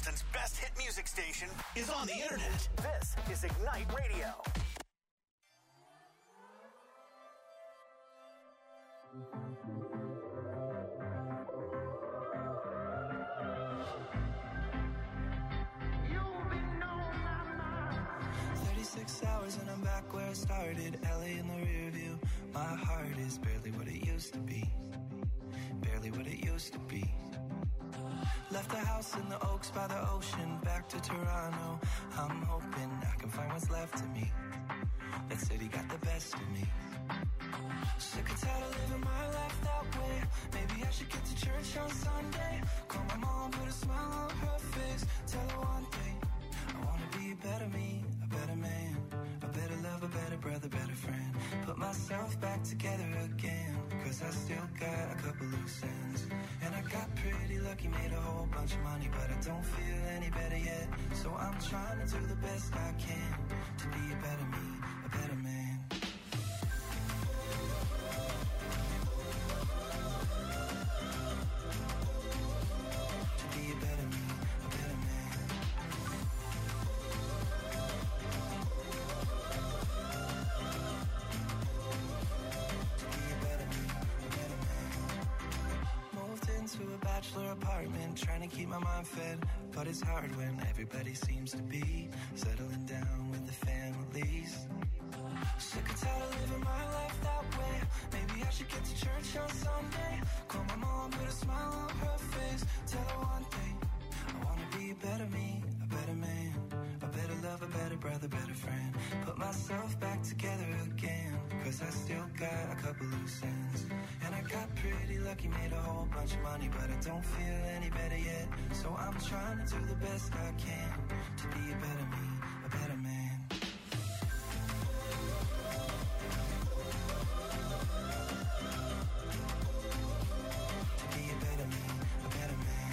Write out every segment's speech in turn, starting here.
Wisconsin's best hit music station is on the internet. This is Ignite Radio. You've been on my mind. 36 hours and I'm back where I started. LA in the rear view. My heart is barely what it used to be. Barely what it used to be. Left the house in the Oaks by the ocean, back to Toronto. I'm hoping I can find what's left of me. That city got the best of me. Sick and tired of living my life that way. Maybe I should get to church on Sunday. Call my mom, put a smile on her face. Tell her one thing, I wanna be a better me, a better man, a better love, a better brother, better friend. Put myself back together again, cause I still got a couple loose ends. And I got pretty lucky, made a whole bunch of money, but I don't feel any better yet. So I'm trying to do the best I can to be a better me, a better man. Apartment, trying to keep my mind fed, but it's hard when everybody seems to be settling down with the families. Sick and tired of living my life that way. Maybe I should get to church on Sunday. Call my mom, put a smile on her face. Tell her one thing, I wanna be a better me, a better man, a better love, a better brother, better friend. Put myself back together again, cause I still got a couple loose ends. And I got pretty lucky, made a whole bunch of money, but I don't feel any better yet. So I'm trying to do the best I can to be a better me, a better man. To be a better me, a better man.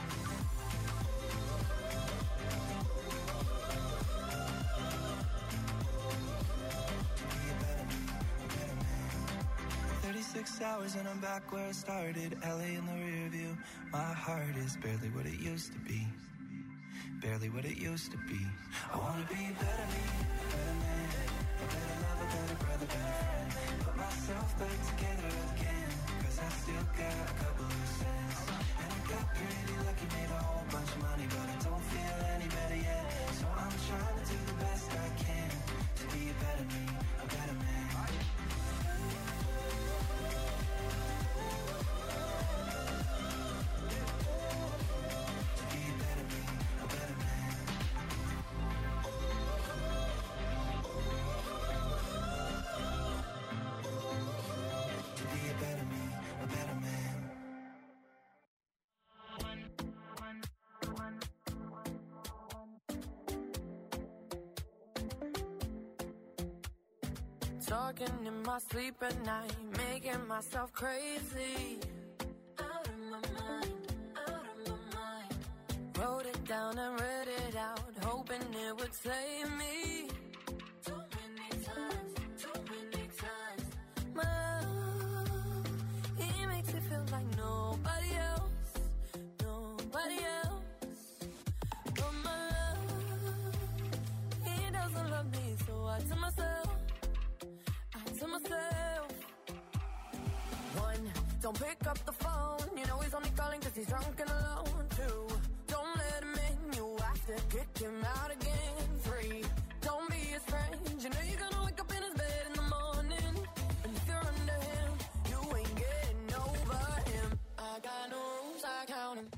To be a better me, a better man. 36 hours and I'm back where I started. LA in the rear view. My heart is barely what it used to be. Barely what it used to be. I wanna be a better me, a better man, a better love, a better brother, better friend. Put myself back together again, cause I still got a couple loose ends. And I got pretty lucky, made a whole bunch of money, but I don't feel any better yet. So I'm trying to do the best I can to be a better me, a better man. Talking in my sleep at night, making myself crazy. Out of my mind, out of my mind. Wrote it down and read it out, hoping it would save me. Too many times. My love, he makes it feel like nobody else. But my love, he doesn't love me, so I tell myself. One, don't pick up the phone. You know he's only calling cause he's drunk and alone. Two, don't let him in. You have to kick him out again. Three, don't be his friend. You know you're gonna wake up in his bed in the morning. And if you're under him, you ain't getting over him. I got no rules, I count them.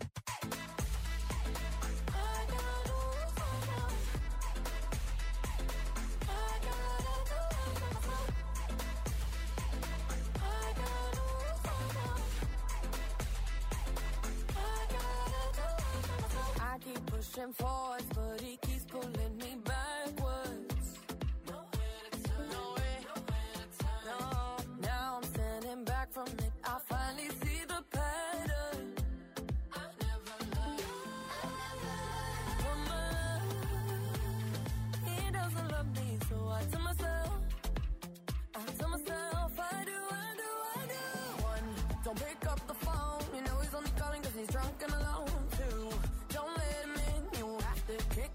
Pushing forwards, but he keeps pulling me backwards. Nowhere to turn. No, now I'm standing back from it. I finally see the pattern. I never loved. But my love, he doesn't love me, so I tell myself, I do. One, don't pick up the phone. You know he's only calling cause he's drunk and alone. Two, don't let him in.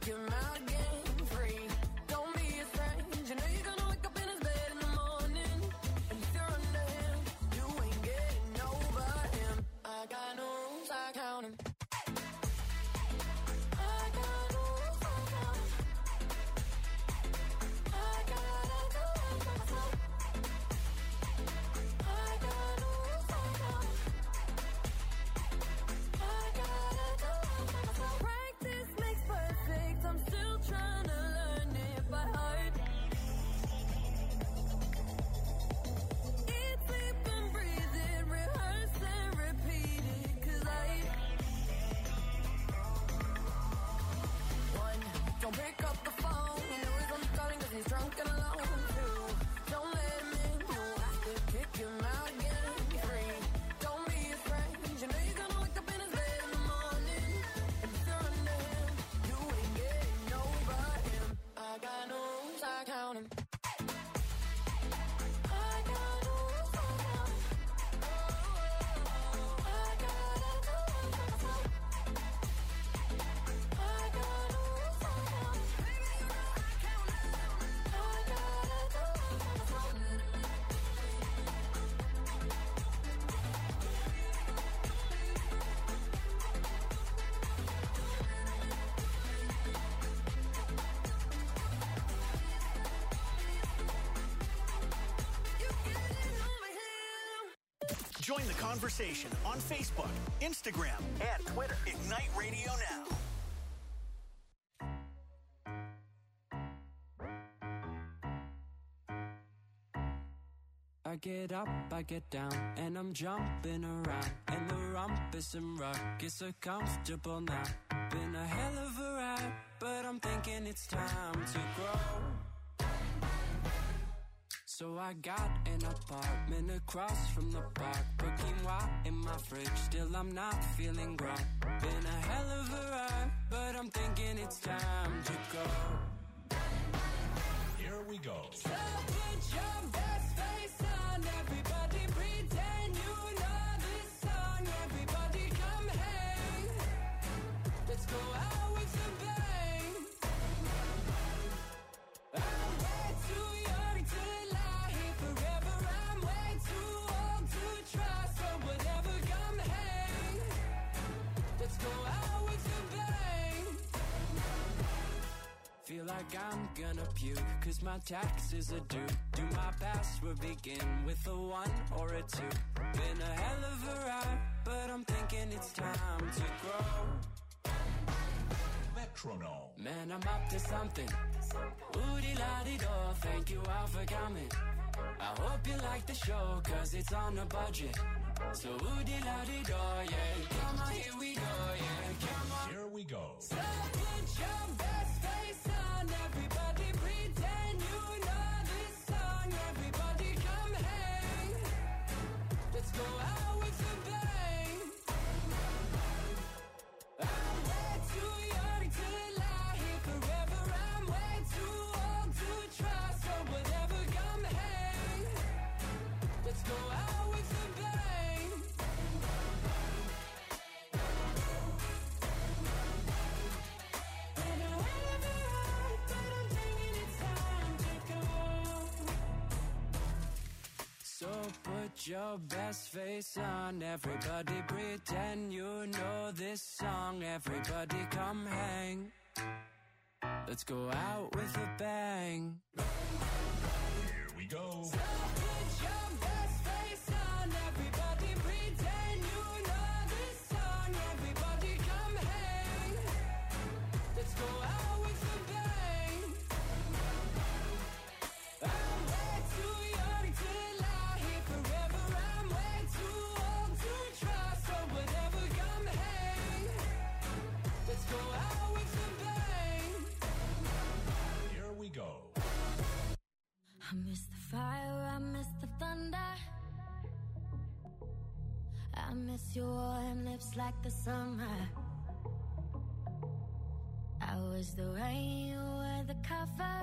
kick him out again. Free, don't be a stranger. You know you're gonna wake up in his bed in the morning. And if you're under him, you ain't getting over him. I got no rules, I count him. I got no rules, I count him. I gotta do it myself. I got no rules, I count him. I gotta do it myself. Practice makes perfect. I'm still trying to learn it by heart. Eat, sleep, and breathe it. Rehearse and repeat it. 'Cause one, don't pick up the phone. You know he's only calling 'cause he's drunk and alone. Two, don't let him in. You have to kick him out again. Three, don't be a stranger. You know you're gonna wake up in his bed in the morning. And if you're under him, you ain't getting over him. I got no rules, I count him. I got no rules, I count him. I gotta do it myself. I got no rules, I count him. Baby, you know I count him. I gotta do it myself. You getting over him. Join the conversation on Facebook, Instagram, and Twitter. Ignite Radio Now. I get up, I get down, and I'm jumping around. And the rumpus and ruckus are comfortable now. Been a hell of a ride, but I'm thinking it's time to grow. So I got an apartment across from the park. Put quinoa in my fridge, still I'm not feeling grown. Been a hell of a ride, but I'm thinking it's time to go. Here we go. So put your best face on, everybody pretend you know this song. Everybody come hang, let's go out with a bang. I'm way too young to lie here forever. I'm way too old to try, so whatever, come hang, let's go out with a bang. Feel like I'm gonna puke, 'cause my taxes are due. Do my password begin with a 1 or a 2? Been a hell of a ride, but I'm thinking it's time to grow. Metronome. Man, I'm up to something. Oodie-la-dee-do, thank you all for coming. I hope you like the show, 'cause it's on a budget. So oodie-la-dee-do, yeah, come on, here we go, yeah, come on. Here we go. So put your best face on, everybody pretend you know this song. Everybody come hang, let's go out with a bang. I'm way too young to lie here forever. I'm way too old to try, so whatever, come hang, let's go out with a bang. Been a hell of a ride, but I'm thinking it's time to go. So put your best face on, everybody pretend you know this song. Everybody come hang, let's go out with a bang. Here we go. So put your best face on, everybody pretend you know this song. Everybody come hang, let's go out with a bang. I'm way too young to lie here forever. I'm way too old to try, so whatever, come hang, let's go out with a bang. Here we go. I miss the fire, I miss the thunder. I miss your warm lips like the summer. I was the rain, you were the cover.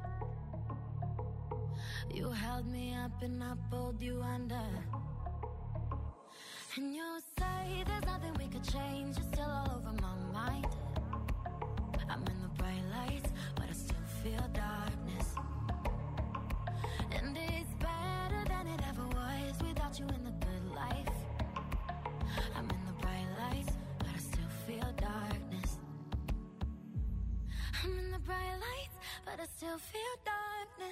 You held me up and I pulled you under. And you say there's nothing we could change, you're still all over my mind. I'm in the brain feel darkness. And it's better than it ever was without you in the good life. I'm in the bright lights, but I still feel darkness. I'm in the bright lights, but I still feel darkness.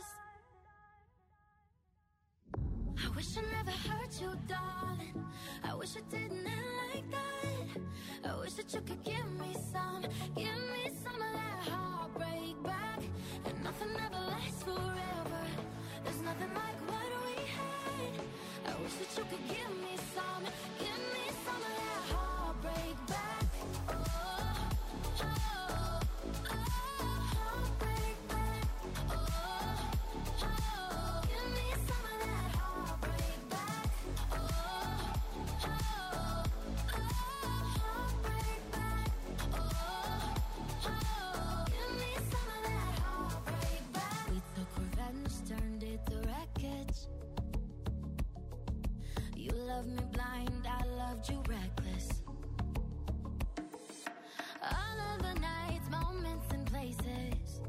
I wish I never hurt you, darling. I wish I didn't end like that. I wish that you could give me some of that heartbreak back. And nothing ever lasts forever. There's nothing like what we had. I wish that you could give me some of that heartbreak back. Heartbreak back. Give me some of that heartbreak back. Heartbreak back. Give me some of that heartbreak back. We took revenge, turned it to wreckage. You loved me blind, I loved you reckless. All of the nights, moments and places.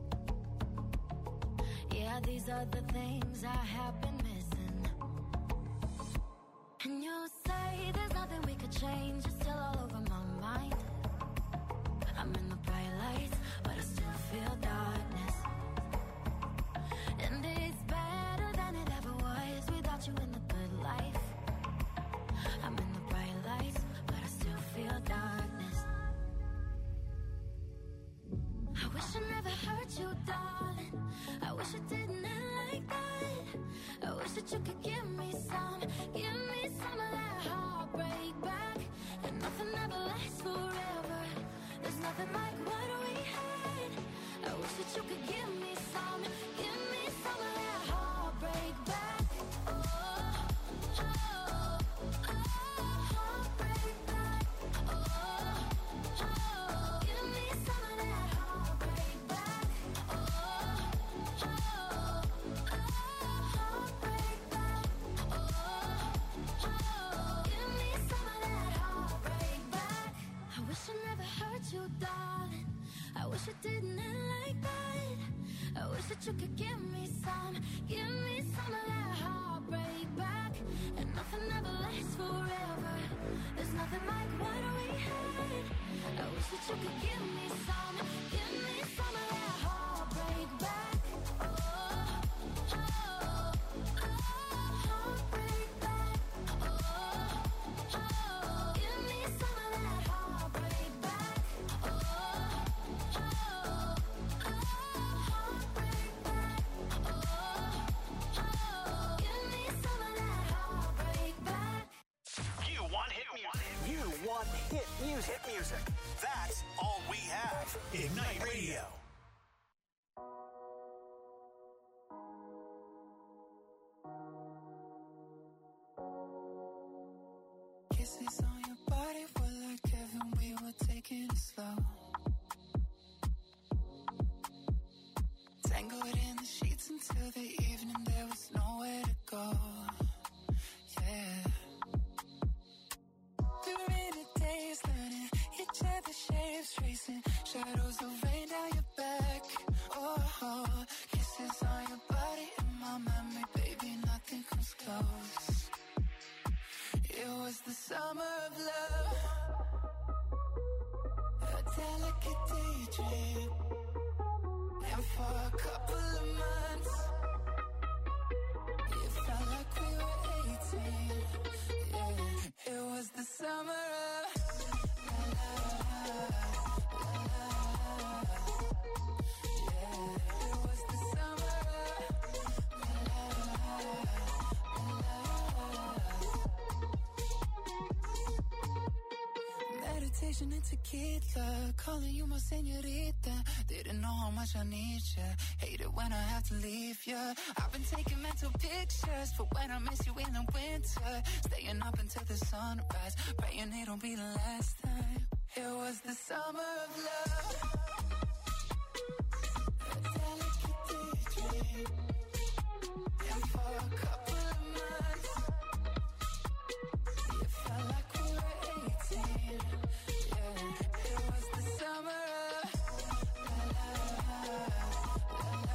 Yeah, these are the things I have been missing. And you say there's nothing we could change, it's still all over my mind. I'm in the bright lights, but I still feel darkness. And it's better than it ever was without you in the good life. I'm in the bright lights, but I still feel darkness. I wish I never hurt you, darling. I wish it didn't end like that. I wish that you could give me some of that heartbreak back. And nothing ever lasts forever. There's nothing like what we had. I wish that you could give me some of that heartbreak back. Heartbreak back. Give me some of that heartbreak back. Heartbreak back. Give me some of that heartbreak back. I wish I never hurt you, darling. I wish it didn't end like that. I wish that you could give me some of that heartbreak back. And nothing ever lasts forever. There's nothing like what we had. I wish that you could give me some of that heartbreak back. Heartbreak back. Give me some of that heartbreak back. Heartbreak back. Give me some of that heartbreak back. You want hit music. You want hit music. Hit music. That's all we have. Ignite Radio. Kisses on your body were like heaven, we were taking it slow. Tangled in the sheets until the evening, there was nowhere to go. Yeah. Through rainy days, learning each other's shapes, tracing shadows of rain down your back. Oh, kisses on your body in my memory, baby, nothing comes close. It was the summer of love, a delicate daydream. And for a couple of months, it felt like we were 18. Yeah, it was the summer of la la la la. Yeah, it was the summer of la la la. Meditation and tequila, calling you my señorita. Didn't know how much I need you. Hate it when I have to leave you. I've been taking mental pictures for when I miss you in the winter. Staying up until the sunrise, praying it'll be the last time. It was the summer of love, a delicate daydream. And for a couple of months, it felt like we were 18. Yeah, it was the summer of la la la la.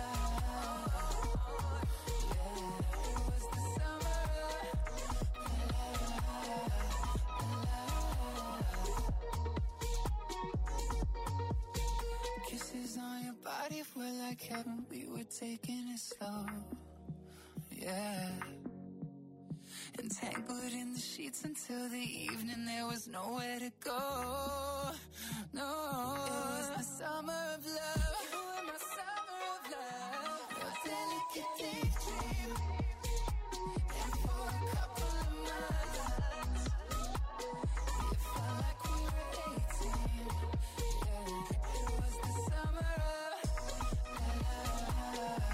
like heaven, we were taking it slow. Yeah. Entangled in the sheets until the evening, there was nowhere to go. No, it was the summer of love. You were my summer of love. A delicate daydream. And for a couple of months, it felt like we were 18. Yeah, it was the summer of love.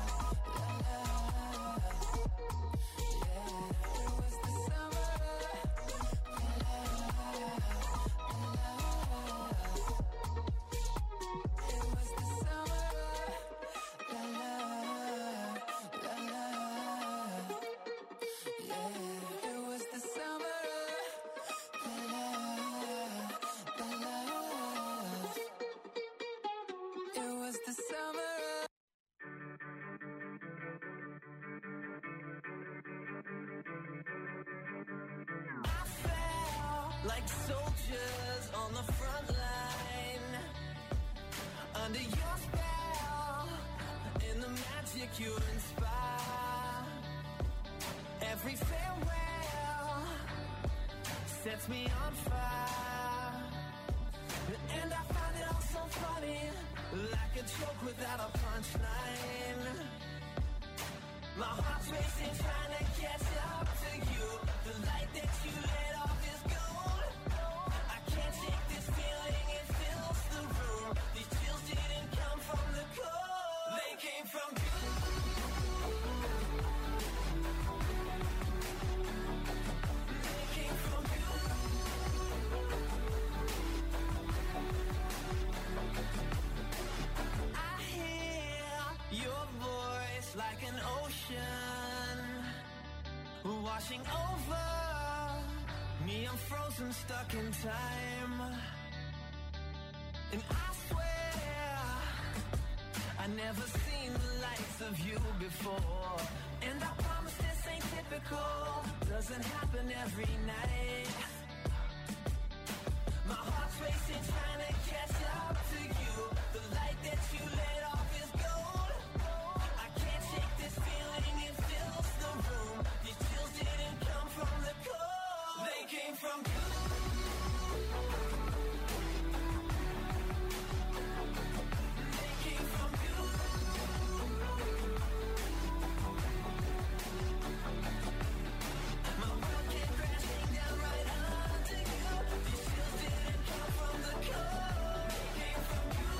Like soldiers on the front line, under your spell, in the magic you inspire. Every farewell sets me on fire, and I find it all so funny, like a joke without a punchline. My heart's racing, trying to catch up to you. The light that you let off is gold. I can't shake this feeling, it fills the room. These chills didn't come from the cold, they came from you. They came from you. I hear your voice like an ocean washing over me. I'm frozen, stuck in time, and I swear I never seen the likes of you before. And I promise this ain't typical, doesn't happen every night. My heart's racing, trying to catch up to you. The light that you let off is gold. I can't shake this feeling, it fills the room. These chills didn't come from the cold, they came from you. They came from you. My world came crashing down right under you. These chills didn't come from the cold, they came from you.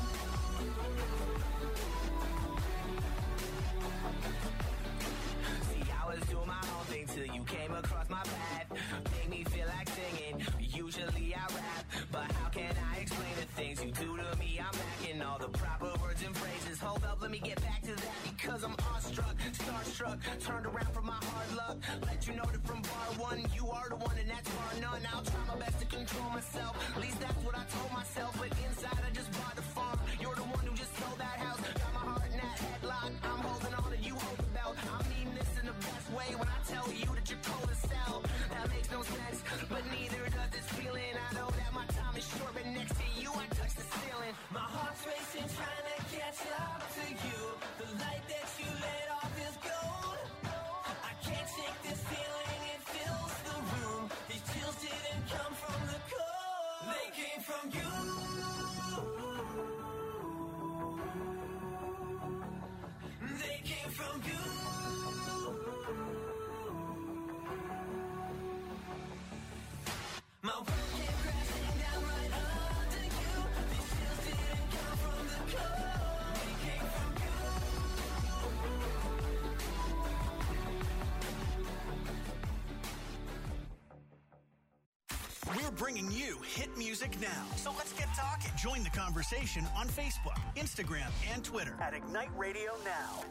See, I was doing my own thing till you came across my path. Made me feel like singing. Usually I rap, but how can I explain the things you do to me? I'm lacking all the proper words and phrases. Hold up, let me get back to that, because I'm awestruck, starstruck, turned around from my hard luck. Let you know that from bar one, you are the one and that's bar none. I'll try my best to control myself, at least that's what I told myself. But inside I just bought the farm. You're the one who just sold that house. Got my heart in that headlock. I'm holding on and you hold the belt. I mean this in the best way when I tell you that you're cold as hell. That makes no sense, but neither does this feeling. I know that my time is short, but next to you I touch the ceiling. My heart's racing, trying to catch up to you. The light that you let off is gold. I can't shake this feeling, it fills the room. These chills didn't come from the cold, they came from you. They came from you. My world came crashing down right under you. These chills didn't come from the cold, they came from you. We're bringing you hit music now. So let's get talking. Join the conversation on Facebook, Instagram, and Twitter at Ignite Radio Now.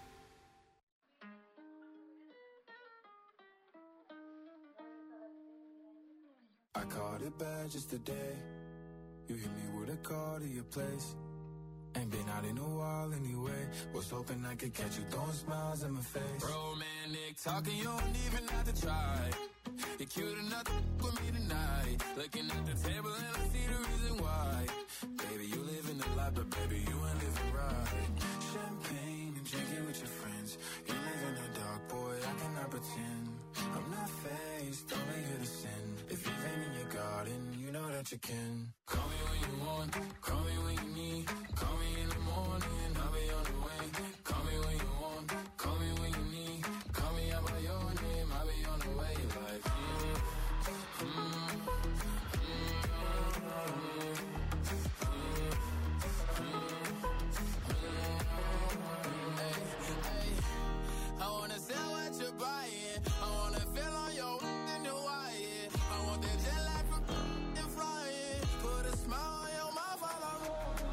I caught it bad just today. You hit me with a call to your place. Ain't been out in a while anyway. Was hoping I could catch you throwing smiles in my face. Romantic talking, you don't even have to try. You're cute enough to with me tonight. Looking at the table and I see the reason why. Baby, you live in the life, but baby, you ain't living right. Champagne and drinking with your friends. You live in the dark, boy, I cannot pretend. I'm not faced, only here to sin. If you've been in your garden, you know that you can. Call me when you want, call me when you need. Call me in the morning, I'll be on the way. Call me when you want, call me when you need. Call me out by your name, I'll be on the way. Like, I wanna sell what you're buying. I wanna feel on your in the wire. I want that jet lag from and flying. Put a smile on your mouth while I'm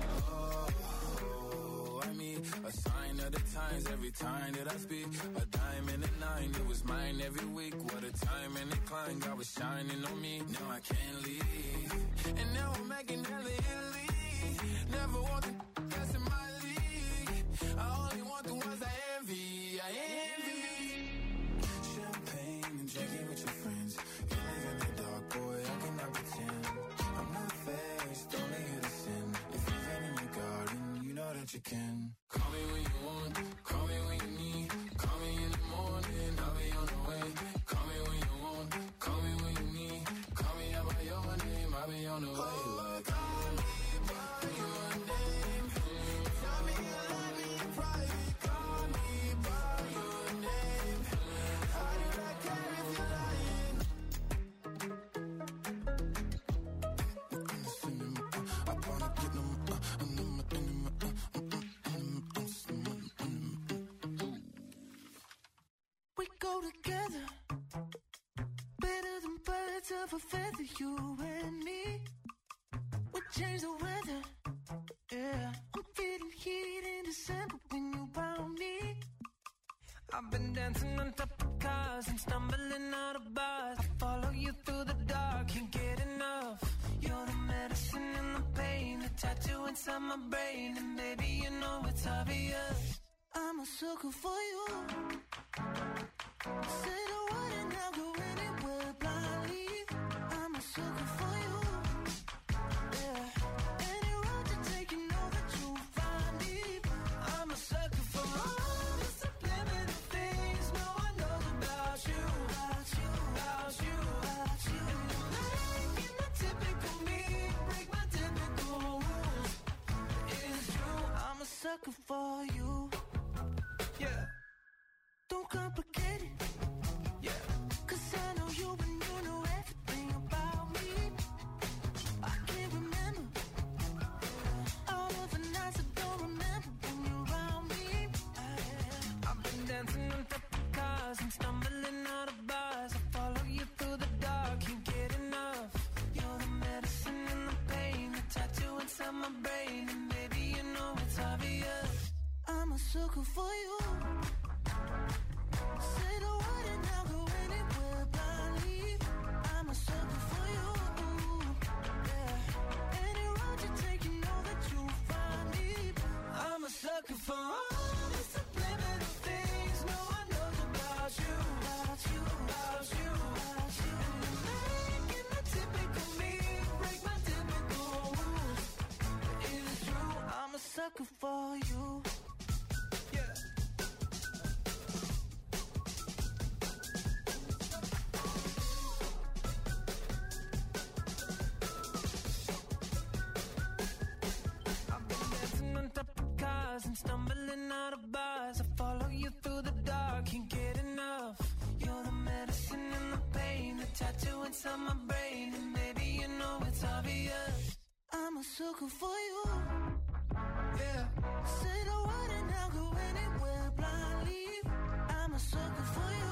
I mean, a sign of the times every time that I speak. A dime and a nine, it was mine every week. What a time and a climb, God was shining on me. Now I can't leave, and now I'm making hella Italy. Never want the best in my league. I only want the ones I envy. I envy. Champagne and drinking with your friends. You live in the dark, boy, I cannot pretend. I'm not faced, only here to sin. If you've been in your garden, you know that you can. Call me when you want, call me when you need. Call me in the morning, I'll be on the way. Call me when you want, call me when you need. Call me out by your name, I'll be on the way. Like, call me by your name. Tell me you love me in private. Call me by your name. How do I care if you're lying? I wanna get them. We go together, better than birds of a feather, you and me. We change the weather, yeah. I'm feeling heat in December when you found me. I've been dancing on top of cars and stumbling out of bars. I follow you through the dark, can't get enough. You're the medicine and the pain, the tattoo inside my brain. And baby, you know it's obvious, I'm a sucker for you. Say the word and I'll go anywhere blindly. I'm a sucker for you. Yeah. Any road you take, you know that you'll find me. I'm a sucker for all the subliminal things no one knows about you. About you, about you, about you. And you're making the typical me break my typical rules. It's true, I'm a sucker for you. Yeah. Don't complicate it, yeah. 'Cause I know you and you know everything about me. I can't remember all of the nights I don't remember when you're around me. I've been dancing on top of cars and stumbling out of bars. I follow you through the dark, can't get enough. You're the medicine and the pain, the tattoo inside my brain. And baby, you know it's obvious, I'm a sucker for you. Say the word and I'll go anywhere blindly. I'm a sucker for you. Yeah. Any road you take, you know that you'll find me. I'm a sucker for all the subliminal things no one knows about you. About you, about you, about you. And you're making the typical me break my typical rules. It's true, I'm a sucker for you. Yeah. And stumbling out of bars, I follow you through the dark, can't get enough. You're the medicine and the pain, the tattoo inside my brain. And baby, you know it's obvious, I'm a sucker for you. Yeah. Say the word and I'll go anywhere blindly. I'm a sucker for you.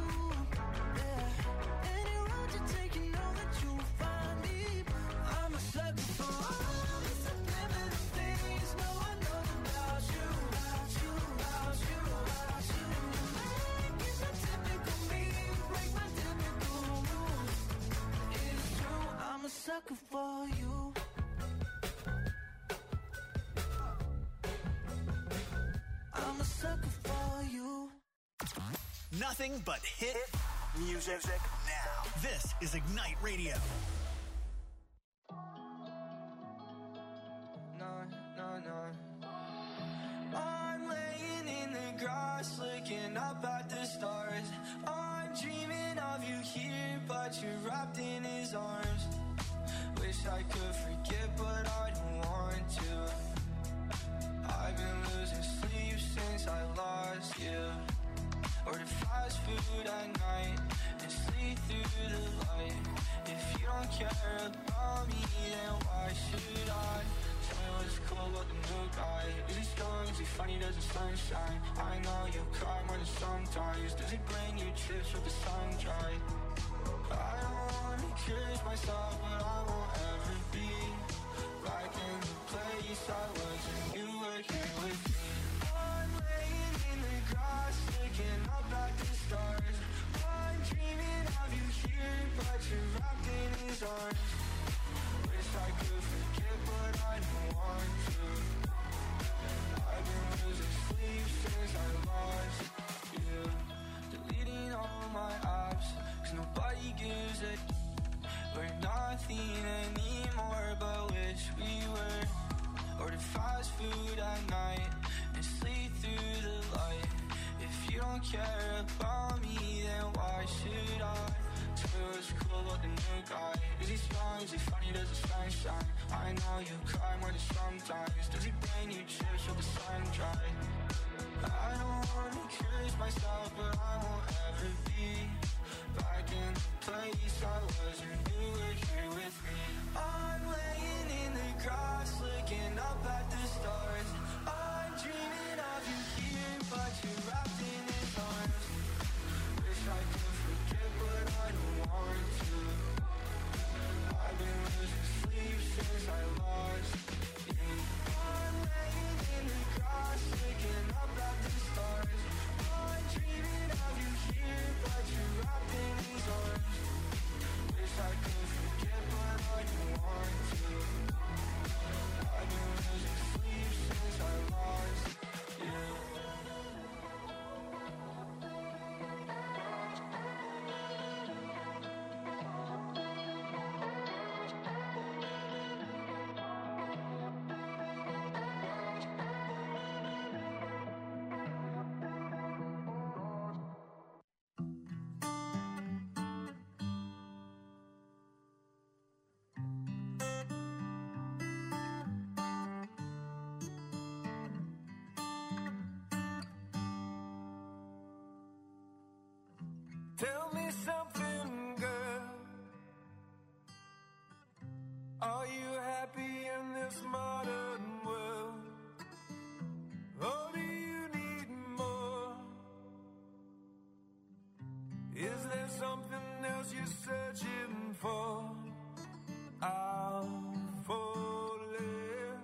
Yeah. Any road you take, you know that you'll find me. I'm a sucker for all the subliminal things no one knows about you. About you, about you, about you. Making the typical me break my typical rules. It's true, I'm a sucker for you. I'm a sucker for you. Nothing but hit music now. This is Ignite Radio. No, no, no. I'm I could forget, but I don't want to. I've been losing sleep since I lost you. Order fast food at night and sleep through the light. If you don't care about me, then why should I? Tell me what's cool about the new guy. Is he strong? Is he funny? Does the sun shine? I know you cry more than sometimes. Does he bring you trips with the sun dry? I don't wanna curse myself, but I won't ever be back in the place I was when you were here with me. I'm laying in the grass, looking up at the stars. I'm dreaming of you here, but you're wrapped in his arms. Wish I could forget, but I don't want to. I've been losing sleep since I lost you. Deleting all my apps, 'cause nobody gives a we're nothing anymore, but wish we were. Order fast food at night and sleep through the light. If you don't care about me, then why should I? Tell me what's cool about the new guy. Is he strong? Is he funny? Does the sun shine? I know you cry more than sometimes. Does he bring you chips with the sun dry? I don't wanna curse myself, but I won't ever be back in the place I was when you were here with me. I'm laying in the grass, looking up at the stars. I'm dreaming of you here, but you're wrapped in his arms. Wish I could forget, but I don't want to. I've been losing sleep since I lost you. I'm laying in the grass, looking up at the stars. I'm dreaming of you here, but you're wrapped in his arms. Wish I could forget, but I don't want to. I've been losing sleep since I lost you. Tell me something, girl. Are you happy in this modern world? Or do you need more? Is there something else you're searching for? I'm falling.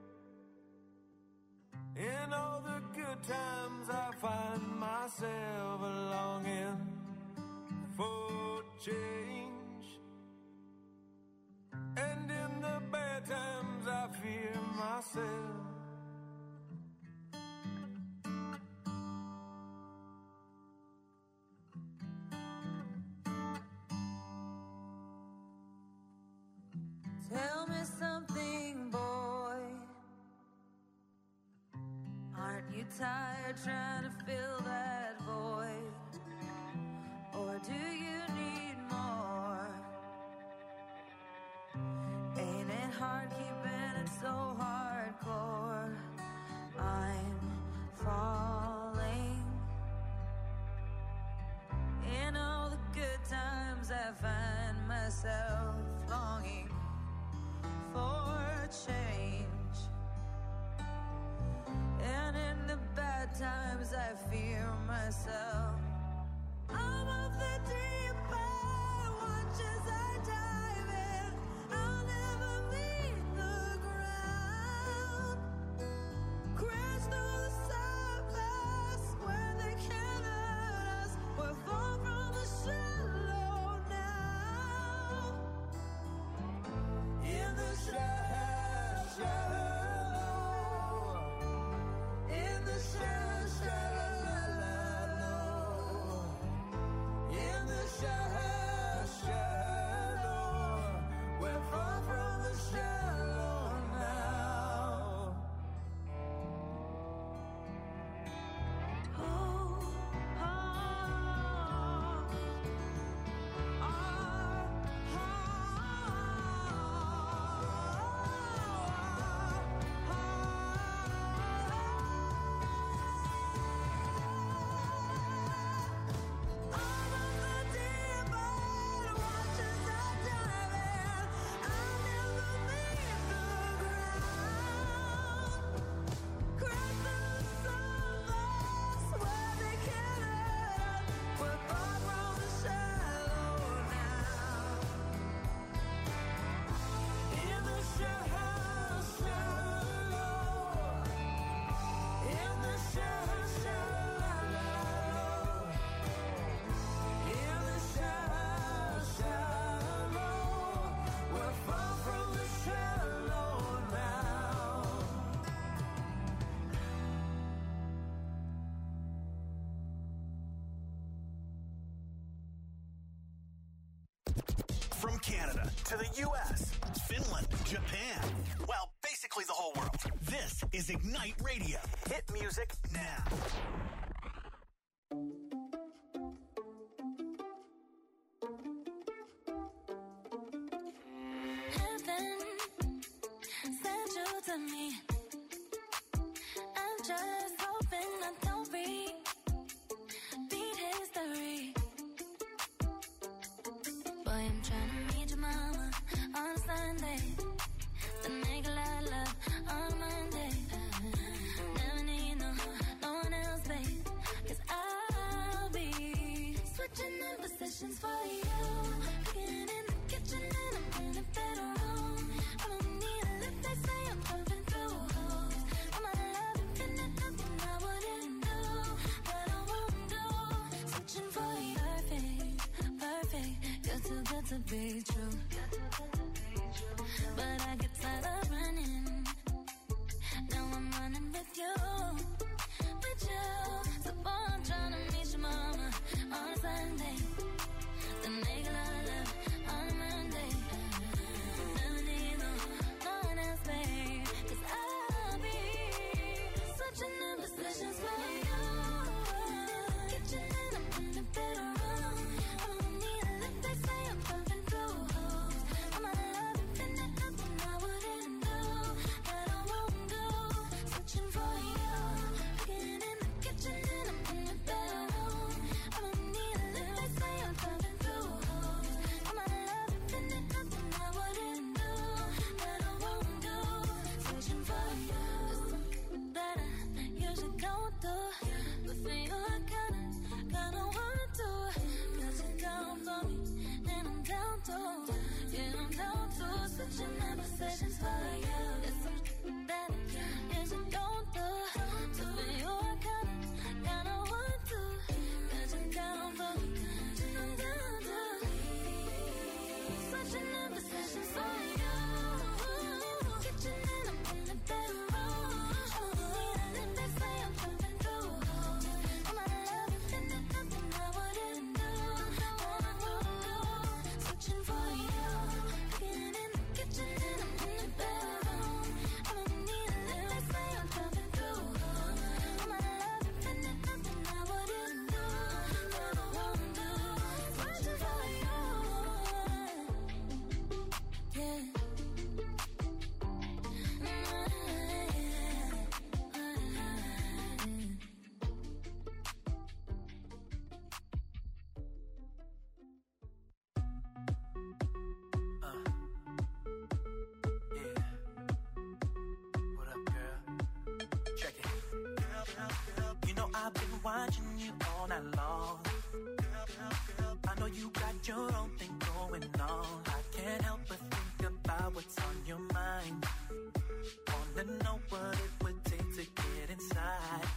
In all the good times I find myself longing for change, and in the bad times I fear myself. Tell me something, boy. Aren't you tired trying to fill that void? Or do you need more? Ain't it hard keeping it so hardcore? I'm falling. In all the good times I find myself longing for change, and in the bad times I fear myself. I'm of the deep end, watch as I dive in. I'll never meet the ground. Crash through the surface where they can't hurt us. We're far from the shallow now. In the shallow, in the shallow, U.S., Finland, Japan. Well, basically the whole world. This is Ignite Radio. Hit music now. Heaven sent you to me. I'm just hoping I don't repeat history. Boy, I'm trying to meet your mama on Sunday. Then make a lot of love on Monday. Never need no one else, babe. 'Cause I'll be switching in positions for you. Getting in the kitchen and I'm in the bedroom. I don't need a lift, they say I'm jumping through holes. I'm my love infinite, nothing I wouldn't do, that I won't do. Switching for you, perfect. You're too good to be true. But I get tired of running. Now I'm running with you. So boy, I'm trying to meet your mama on Sunday. Then make a lot of love on Monday. Never need no one else, babe. 'Cause I'll be switching in positions for you. Kitchen and I'm in the bedroom. I don't need a lift, they say I'm jumping through holes. I'm my love infinite, nothing I wouldn't do, that I won't do. Switching for you. Getting in the kitchen and I'm in the bedroom. I don't need a lift, they say I'm jumping through holes. I'm my love infinite, nothing I wouldn't do, that I won't do. Switching for you. That I usually don't do, but for you I kinda want to. 'Cause you're down for me, and I'm down to. Yeah, I'm down to. Switching my positions for you. It's something that I usually don't do, but for you I kinda want to. 'Cause you're down for me, and I'm down to. Switching my positions for you. Kitchen and I'm in the bedroom. I don't need a lift, they say I'm jumping through holes. I'm my love infinite, nothing I wouldn't do, that I won't do. Switching for you. Getting in the kitchen and I'm in the bedroom. I don't need a lift, they say I'm jumping through holes. I'm my love infinite, nothing I wouldn't do, that I won't do. Switching for you. Yeah. What up, girl? Check it. You know I've been watching you all night long. I know you got your own thing going on. I can't help but think about what's on your mind. Wanna know what it would take to get inside.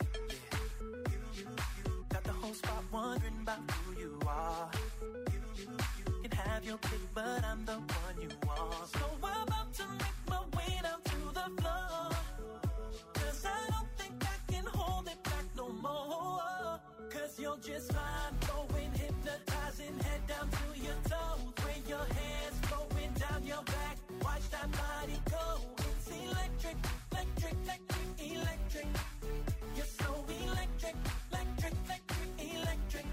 Got the whole spot wondering about who you are. You can have your pick, but I'm the one you want. So I'm about to make my way down to the floor. 'Cause I don't think I can hold it back no more. 'Cause you're just fine, going hypnotizing, head down to your toes. Where your hands flowing down your back, watch that body go. It's electric, electric, electric, electric. You're so electric, electric, electric, electric.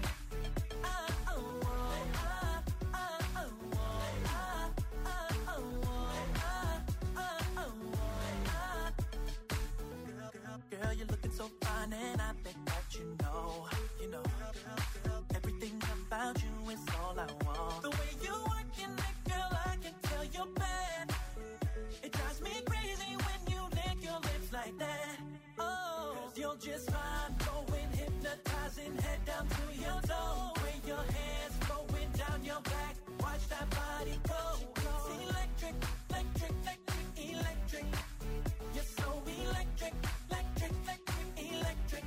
Girl, you're looking so fine, and I bet that you know. Everything about you is all I want. The way you working it, girl, I can tell you're bad. It drives me crazy when you lick your lips like that. Oh, 'cause you're just fine, going hypnotizing, head down to your toes. Where your hands flowing down your back, watch that body go. It's electric, electric, electric, electric. You're so electric, electric, electric, electric.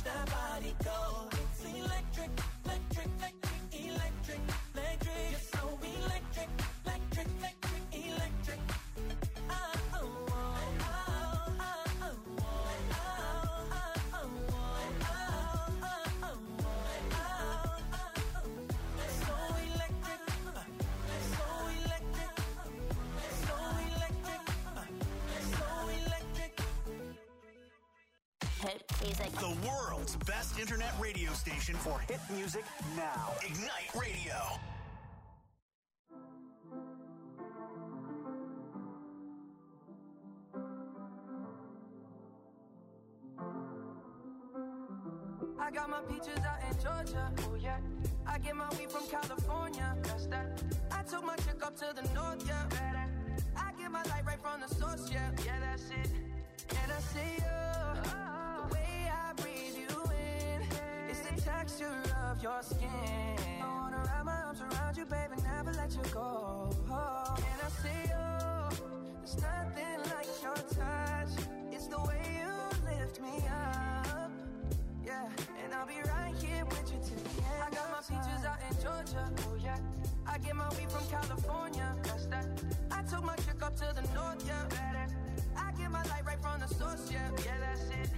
that body go. It's electric, electric, electric, electric, electric. You're so electric, electric, electric, electric. The world's best internet radio station for hit music now. Ignite Radio. I got my peaches out in Georgia, oh yeah. I get my weed from California, that's that. I took my chick up to the north, yeah. I get my light right from the source, yeah. Yeah, that's it. And I see the way I breathe you in, it's the texture of your skin. I wanna wrap my arms around you, baby, never let you go. And I see there's nothing like your touch. It's the way you lift me up, yeah. And I'll be right here with you till the end. I got my peaches out in Georgia, oh yeah. I get my weed from California, that's that. I took my chick up to the north, yeah. I get my light right from the source, yeah. Yeah, that's it.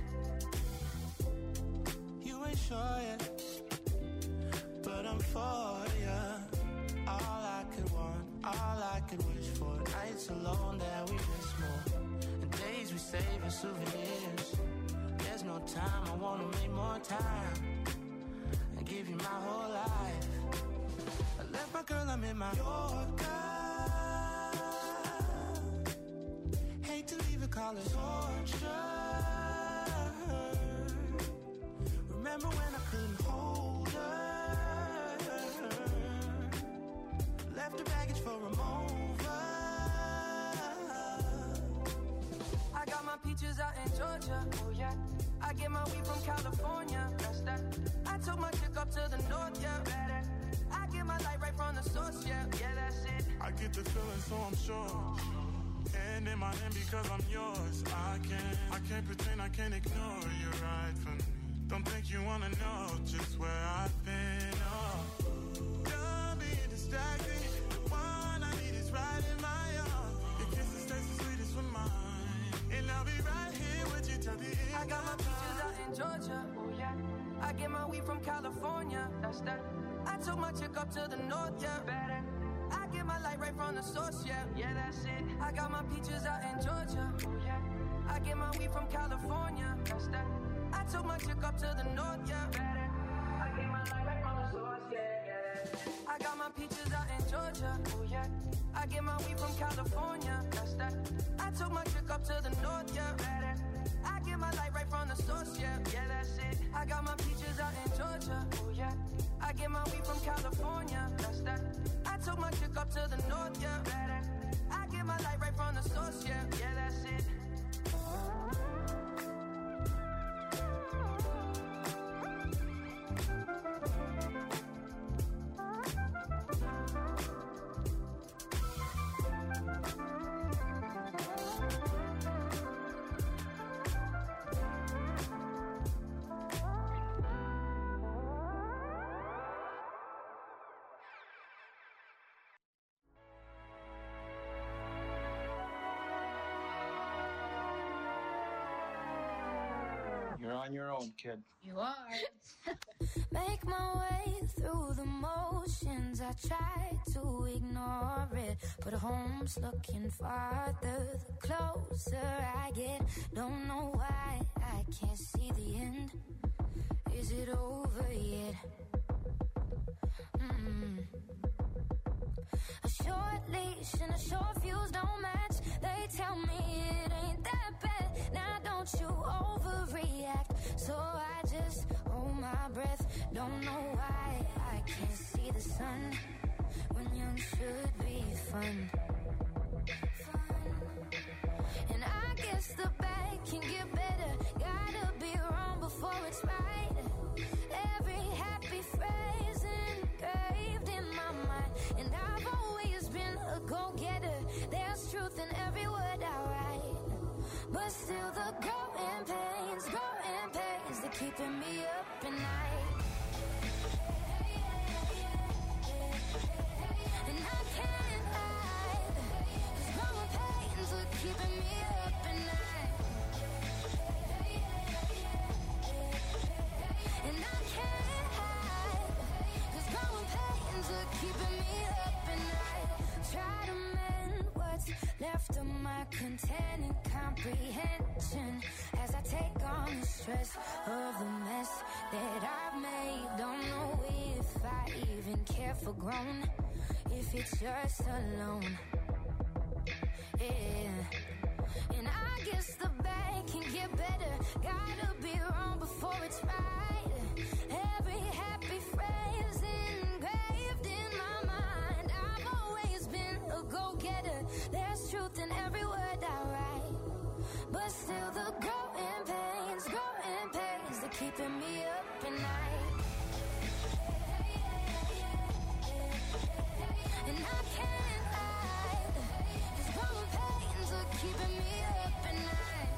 You ain't sure yet, but I'm for ya. All I could want, all I could wish for. Nights alone that we miss more, and days we save as souvenirs. There's no time, I wanna make more time and give you my whole life. I left my girl, I'm in my Yorker. Hate to leave it, call it torture. Remember when I couldn't hold her? Left her baggage for a mover. I got my peaches out in Georgia, oh yeah. I get my weed from California, that's that. I took my chick up to the north, yeah. I get my light right from the source, yeah. Yeah, that's it. I get the feeling, so I'm sure. And in my hand because I'm yours. I can't pretend, I can't ignore you right from me. Don't think you wanna know just where I've been. Oh, don't be distracted. The one I need is right in my arms. Your kisses taste the sweetest with mine, and I'll be right here with you till the end. I got my peaches out in Georgia, oh yeah. I get my weed from California, that's that. I took my chick up to the north, yeah. I get my light right from the source, yeah. Yeah, that's it. I got my peaches out in Georgia, oh yeah. I get my weed from California, that's that. I took my chick up to the north, yeah. I get my light right from the source, yeah. I got my peaches out in Georgia, oh yeah. I get my weed from California, that's that. I took my chick up to the north, yeah. I get my light right from the source, yeah. Yeah, that's it. I got my peaches out in Georgia, oh yeah. I get my weed from California, that's that. I took my chick up to the north, yeah. I get my light right from the source, yeah. Yeah, that's it. You're on your own, kid. You are. Make my way through the motions. I try to ignore it, but home's looking farther the closer I get. Don't know why I can't see the end. Is it over yet? A short leash and a short fuse don't match. They tell me it ain't that bad. Now don't you overreact. So I just hold my breath. Don't know why I can't see the sun when young should be fun. And I guess the bad can get better. Gotta be wrong before it's right. Every happy phrase engraved in my mind. And I've always been a go-getter. There's truth in every word I write. But still the growing pains, they're keeping me up at night. And I can't hide, 'cause growing pains are keeping me up at night. And I can't hide, 'cause growing pains are keeping me up at night. Try to mend what's left of my containing comprehension as I take on the stress of the mess that I've made. Don't know if I even care for grown, if it's just alone. Yeah. And I guess the bad can get better. Gotta be wrong before it's right. Every happy phrase engraved in my mind. I've always been a go-getter. There's truth in every word I write. But still the growing pains, they're keeping me up at night. And I can't hide, 'cause growing pains are keeping me up at night.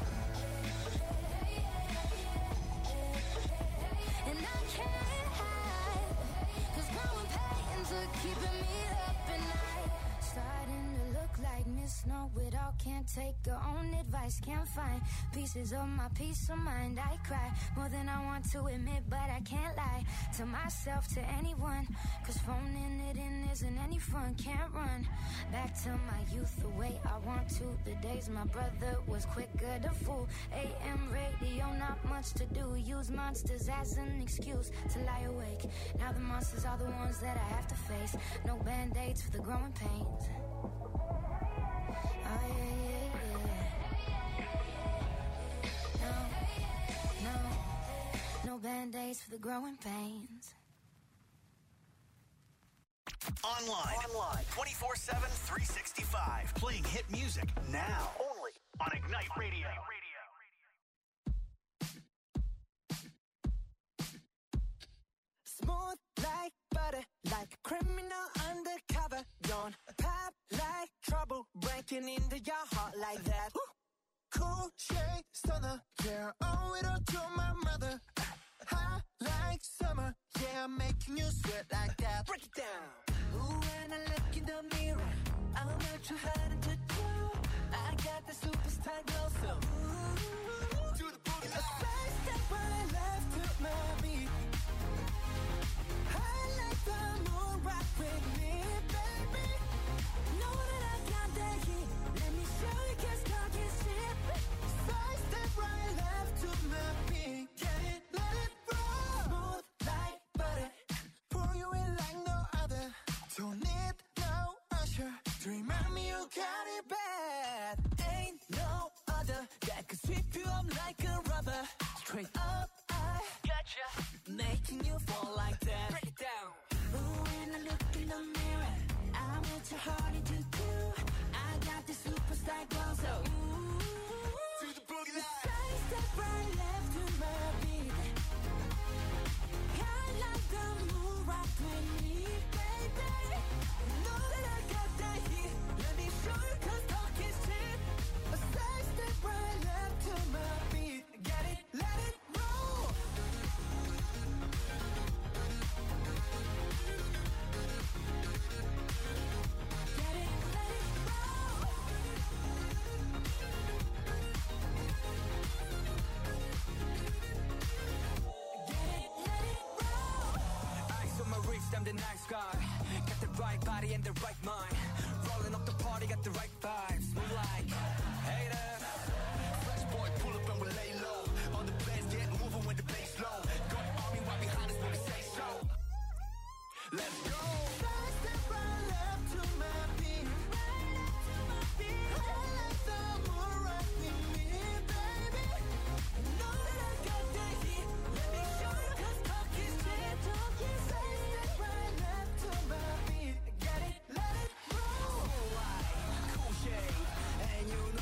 And I can't hide, 'cause growing pains are keeping me up at night. Starting to look like Miss Know-It-all, can't take her own advice, can't find pieces of my peace of mind. I cry more than I want to admit, but I can't lie to myself, to anyone, 'cause phoning it in isn't any fun. Can't run back to my youth the way I want to. The days my brother was quicker to fool. AM radio, not much to do. Use monsters as an excuse to lie awake. Now the monsters are the ones that I have to face. No band-aids for the growing pains. Oh yeah, yeah. No band-aids for the growing pains. Online 24/7, 365. Playing hit music now. Only on Ignite Radio. Smooth like butter, like a criminal undercover. Don't pop like trouble, breaking into your heart like that. Cool shade stunner, yeah, owe it all to my mother. High like summer, yeah, I'm making you sweat like that. Break it down. Ooh, when I look in the mirror, I'm not too hard to do. I got the superstar glow, so ooh, to the boogie line. A side step right left to my beat. I like the moon rock with me, baby. Know that I got that heat. Let me show you, 'cause talk is cheap. Side step right left to my beat. Get it, let it roll. Smooth like butter, pour you in like no other. Don't need no usher to remind me you got it bad. ain't no other that could sweep you up like a rubber. Straight up, I gotcha, making you fall like that. Break it down. Ooh, when I look in the mirror, I'm what your heart to do. I got the superstar glow, so ooh, to the boogie line. Side step right left to my beat. I like the moon rock with me, baby. Know that I got that heat. Let me show you, 'cause talk is cheap. A side step right left to my beat. Get it, let it roll. Get it, let it roll. Get it, let it roll. Eyes on my wrist, I'm the nice guy. Got the right body and the right mind. Rolling up the party, got the right vibes. Move like haters. Fresh boy, pull up and we lay low. All the players get moving when the bass low. Got the army right behind us when we say so. Let's go. Side step right left to my beat. I like the moon rock with me, baby. Know that I got that heat. Let me show you, 'cause talk is cheap. Side step right left to my beat. Get it, let it roll. Cool shade, and you know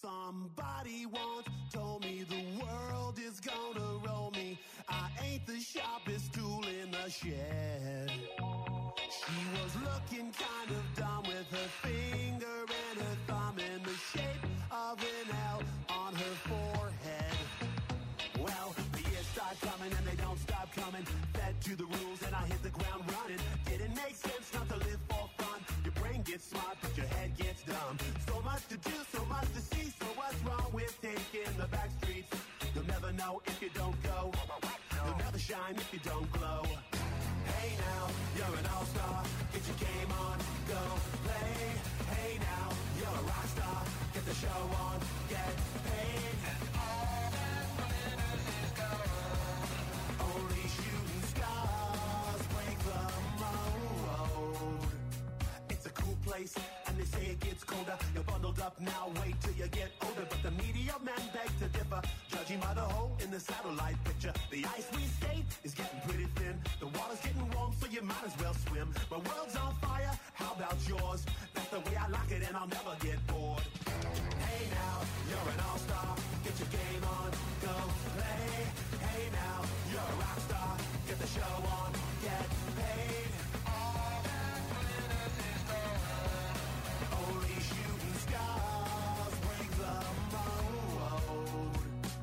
Somebody once told me the world is gonna roll me. I ain't the sharpest tool in the shed. She was looking kind of dumb with her finger and her thumb in the shape of an L on her forehead. Well, the years start coming and they don't stop coming. Fed to the rules and I hit the ground running. Didn't make sense not to live for fun. Your brain gets smart but your head gets dumb. So much to do, so much to see. So what's wrong with taking the back streets? You'll never know if you don't go. You'll never shine if you don't glow. Hey now, you're an all-star. Get your game on, go play. Hey now, you're a rock star. Get the show on, get paid. And all that glitters is gold. Only shooting stars break the mold. It's a cool place, and they say it gets colder. You're bundled up now, wait till you get older. But the media men beg to differ, judging by the hole in the satellite picture. The ice we skate is getting pretty thin. The water's getting warm, so you might as well swim. My world's on fire, how about yours? That's the way I like it, and I'll never get bored. Hey now, you're an all-star. Get your game on, go play. Hey now, you're a rock star. Get the show on, get paid. All that glitters is gold. Only shooting stars break the mold.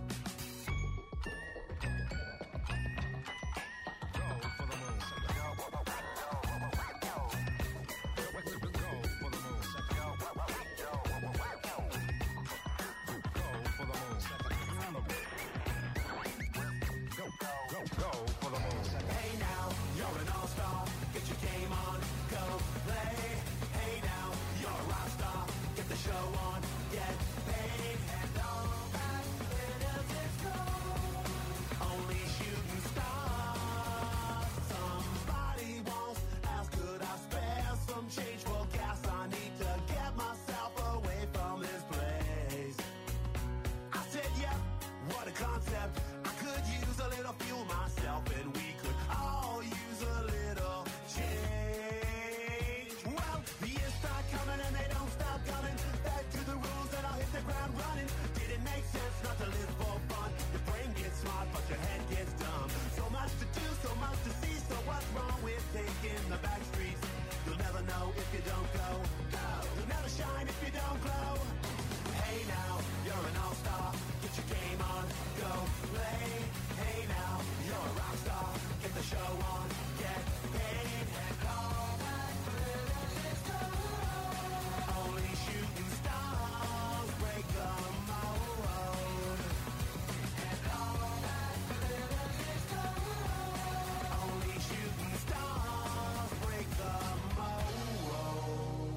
Hey now, you're an all-star. Get your game on, go play. Hey now, you're a rock star. Get the show on, get paid. And all that glitters is gold. Only shooting stars. Somebody once asked, could I spare some change for gas? I need to get myself away from this place. I said, yeah, what a concept. I could use a little fuel myself, and we could all use a little change. Well, the years start coming and they don't stop coming. Back to the rules and I'll hit the ground running. Didn't make sense not to live for fun. Your brain gets smart but your head gets dumb. So much to do, so much to see. So what's wrong with taking the back streets? You'll never know if you don't go. You'll never shine if you don't glow. Hey now, you're an all-star. Get your game on, go play. Hey now, you're a rock star. Get the show on, get paid. And all that glitters is gold. Only shooting stars break the mold. And all that glitters is gold. Only shooting stars break the mold.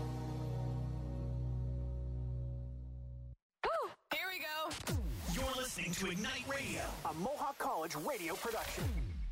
Here we go. You're listening to Ignite Radio, a Mohawk College radio production.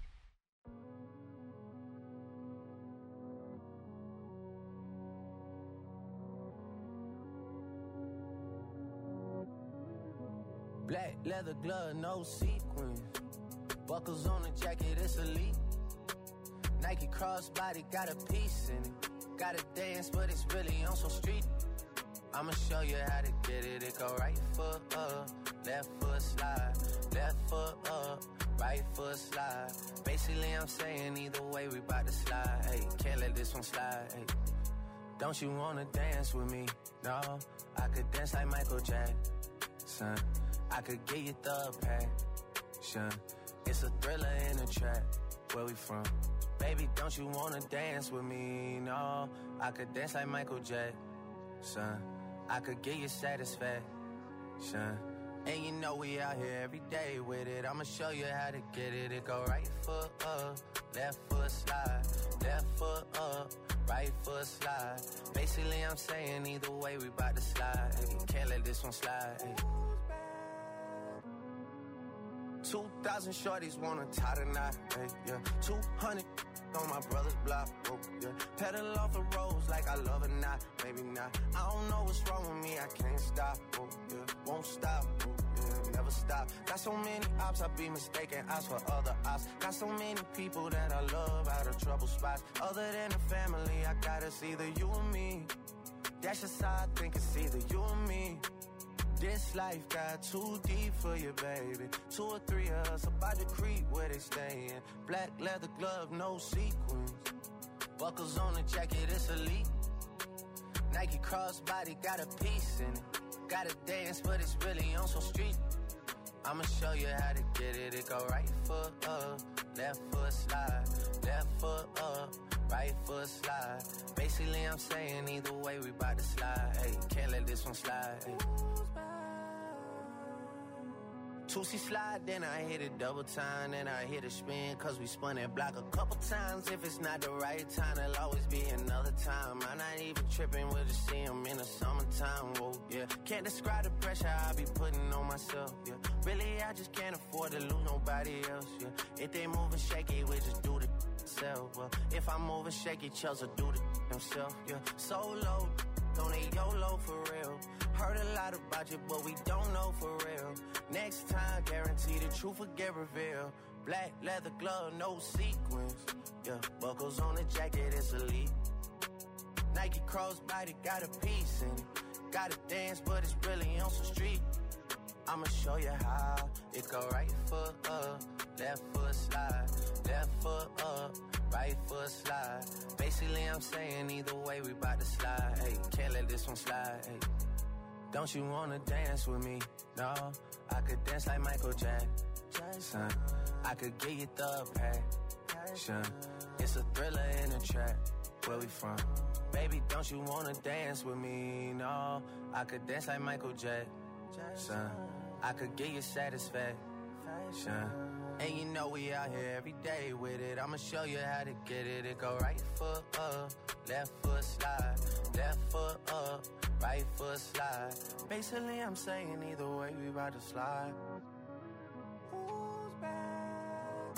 Black leather glove, no sequin. Buckles on the jacket, it's elite. Nike crossbody, got a piece in it. Gotta dance, but it's really on some street. I'ma show you how to get it. It go right foot up, left foot slide. Left foot up, right foot slide. Basically, I'm saying either way, we bout to slide. Hey, can't let this one slide. Hey, don't you wanna dance with me? No, I could dance like Michael Jackson. I could get you the passion. It's a thriller in a trap. Where we from? Baby, don't you wanna dance with me? No, I could dance like Michael Jackson. I could get you satisfaction. And you know we out here every day with it. I'ma show you how to get it. It go right foot up, left foot slide. Left foot up, right foot slide. Basically, I'm saying either way, we bout to slide. Hey, can't let this one slide. Hey. 2,000 shorties wanna tie the knot, hey, yeah. 200 on my brother's block, oh, yeah. Pedal off the roads like I love it, not, maybe not. I don't know what's wrong with me, I can't stop, oh, yeah. Won't stop, oh, yeah, never stop. Got so many ops, I be mistaken ops for other ops. Got so many people that I love out of trouble spots. Other than the family, I got it's either you or me. That's just how I think it's either you or me. This life got too deep for you, baby. 2 or 3 of us about to creep where they stayin'. Black leather glove, no sequins. Buckles on the jacket, it's elite. Nike crossbody got a piece in it. Gotta dance, but it's really on some street. I'ma show you how to get it. It go right foot up, left foot slide, left foot up, right foot slide. Basically, I'm saying either way, we bout to slide. Hey, can't let this one slide. Hey. 2C slide, then I hit it double time, then I hit a spin, cause we spun that block a couple times. If it's not the right time, there'll always be another time. I'm not even tripping, we'll just see them in the summertime, whoa, yeah. Can't describe the pressure I be putting on myself, yeah. Really, I just can't afford to lose nobody else, yeah. If they moving shaky, we just do the self, well. If I'm moving shaky, Chelsea do the himself, yeah. Solo, don't need YOLO for real. Heard a lot about you, but we don't know for real. Next time, guarantee the truth will get revealed. Black leather glove, no sequins. Yeah, buckles on the jacket, it's elite. Nike crossbody got a piece in it. Gotta dance, but it's really on some street. I'ma show you how. It go right foot up, left foot slide, left foot up, right foot slide. Basically, I'm saying either way, we bout to slide. Hey, can't let this one slide. Hey. Don't you wanna dance with me? No, I could dance like Michael Jackson. I could get you the passion. It's a thriller in a track. Where we from? Baby, don't you wanna dance with me? No, I could dance like Michael Jackson. I could get you satisfaction. And you know we out here every day with it. I'ma show you how to get it. It go right foot up, left foot slide, left foot up, right foot slide. Basically, I'm saying either way, we about to slide. Who's back?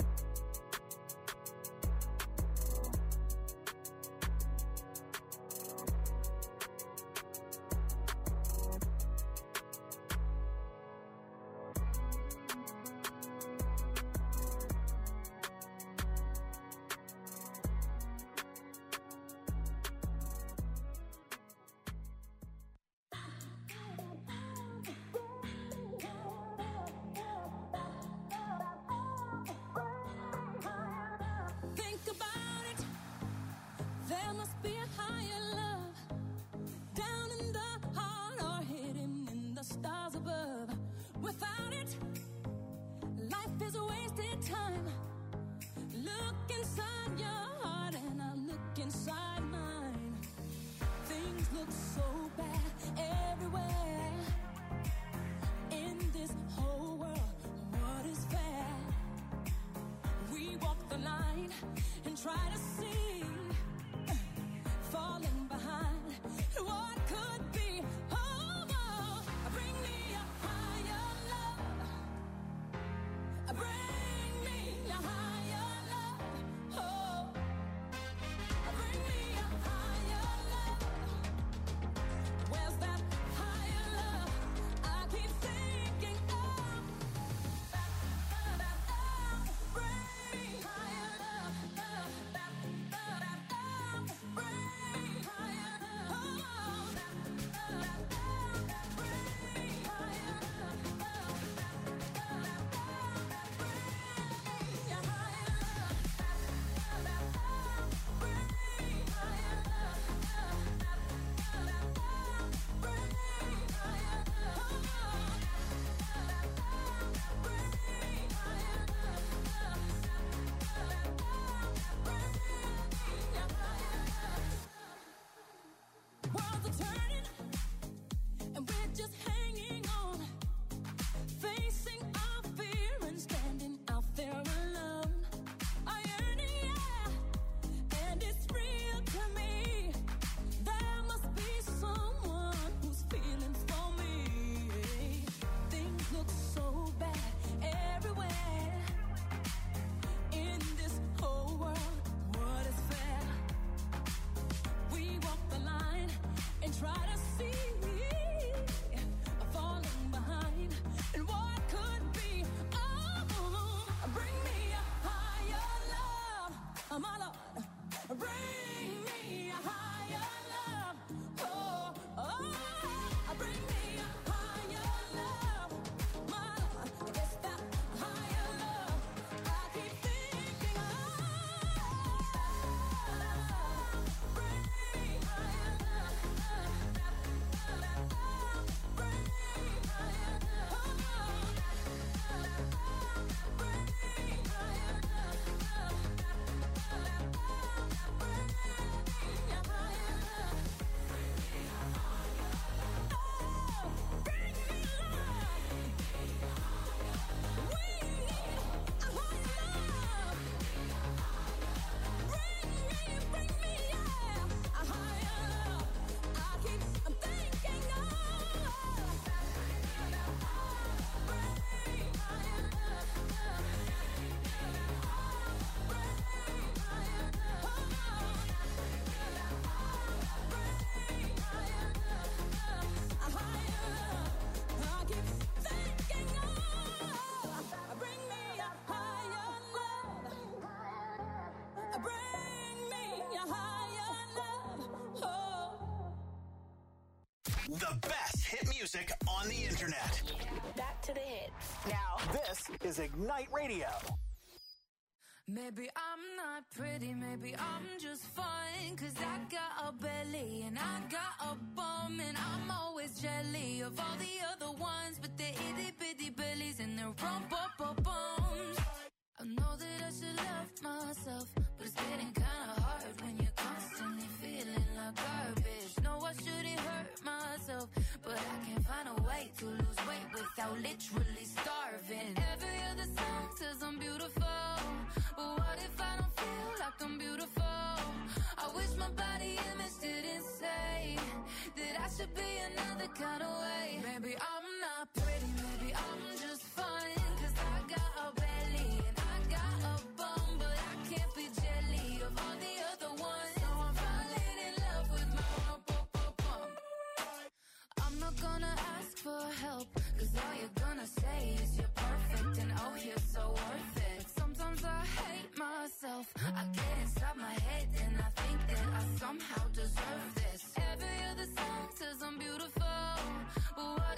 music on the internet. Back to the hits. Now, this is Ignite Radio. Maybe I'm not pretty, maybe I'm just fine. Cause I got a belly and I got a bum. And I'm always jelly of all the other ones. But they're itty bitty bellies and their rump-up-bums. I know that I should love myself, but it's getting kinda hard when you're constantly feeling like garbage. No, I shouldn't hurt myself, but I can't find a way to lose weight without literally starving. Every other song says I'm beautiful, but what if I don't feel like I'm beautiful? I wish my body image didn't say that I should be another kind of way. Maybe I'm not pretty, maybe I'm just fine. Cause I got a belly and I got a bum, but I can't be jelly of all the other ones. So I'm falling in love with my bum. I'm not gonna ask for help, cause all you're gonna say is you're perfect and oh you're so worth it. Sometimes I hate myself, I get inside my head and I think that I somehow deserve this. Every other song says I'm beautiful, but what